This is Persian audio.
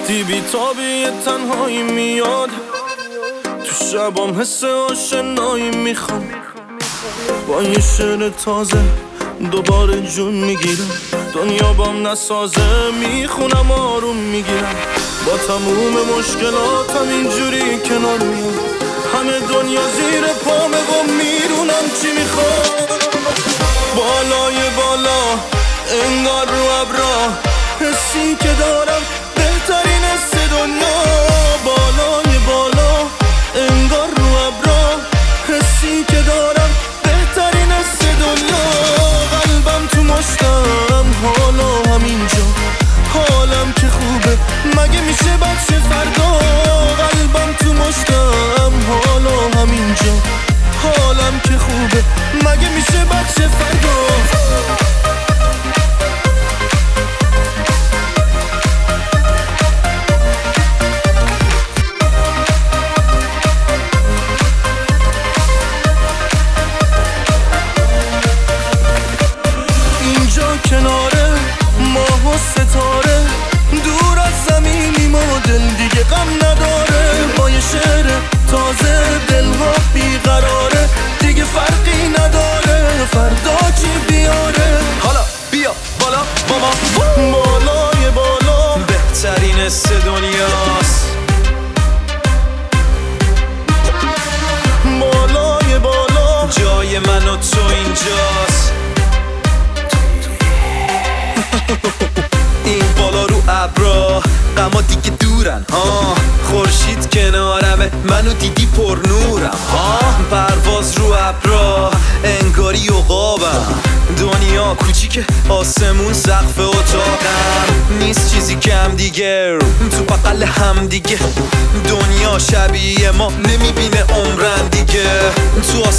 وقتی بی‌تابی تنهایی میاد، تو شبام حس آشنایی میخوام. با یه شعر تازه دوباره جون میگیرم، دنیا بام نسازه میخونم آروم میگیرم. با تموم مشکلاتم اینجوری کنار میام، همه دنیا زیر پامه و میدونم چی میخوام. بالای بالا انگار رو ابرا، حسی که دارم بهترین حس دنیا. بالای بالا انگار رو ابرا، حسی که دارم بهترین حس دنیا. قلبم تو مشتم حالا همینجا، حالم که خوبه مگه میشه بچه فردا. قلبم تو مشتم حالا همینجا، حالم که خوبه مگه میشه بچه فردا. کناره ماه و ستاره، دور از زمینیم و دل دیگه غم نداره. با یه شعر تازه دلها بیقراره، دیگه فرقی نداره فردا چی بیاره. حالا بیا بالا با ما، بالای بالا بهترین حس دنیاست. بالای بالا جای من و تو اینجاست. این بالا رو ابرا غما دیگه دورن ها، خورشید کنارمه منو دیدی پر نورم ها. پرواز رو ابرا انگاری عقابم، دنیا کوچیکه آسمون سقف اتاقم. نیست چیزی کم دیگه تو بغل هم دیگه، دنیا شبیه ما نمیبینه عمرن دیگه. تو